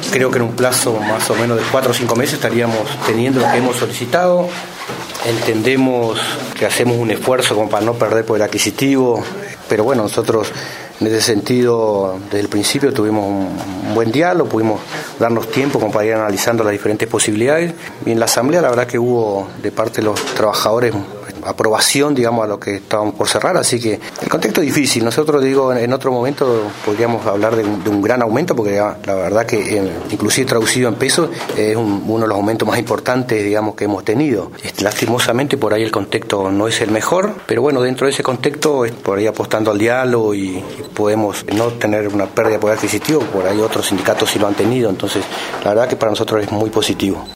Creo que en un plazo más o menos de 4 o 5 meses estaríamos teniendo lo que hemos solicitado. Entendemos que hacemos un esfuerzo como para no perder poder adquisitivo, pero bueno, nosotros en ese sentido desde el principio tuvimos un buen diálogo, pudimos darnos tiempo como para ir analizando las diferentes posibilidades, y en la asamblea la verdad que hubo de parte de los trabajadores aprobación, digamos, a lo que estábamos por cerrar, así que el contexto es difícil. Nosotros, digo, en otro momento podríamos hablar de un gran aumento, porque la verdad que inclusive traducido en pesos es uno de los aumentos más importantes, digamos, que hemos tenido. Lastimosamente por ahí el contexto no es el mejor, pero bueno, dentro de ese contexto, por ahí apostando al diálogo y podemos no tener una pérdida de poder adquisitivo, por ahí otros sindicatos sí lo han tenido, entonces la verdad que para nosotros es muy positivo.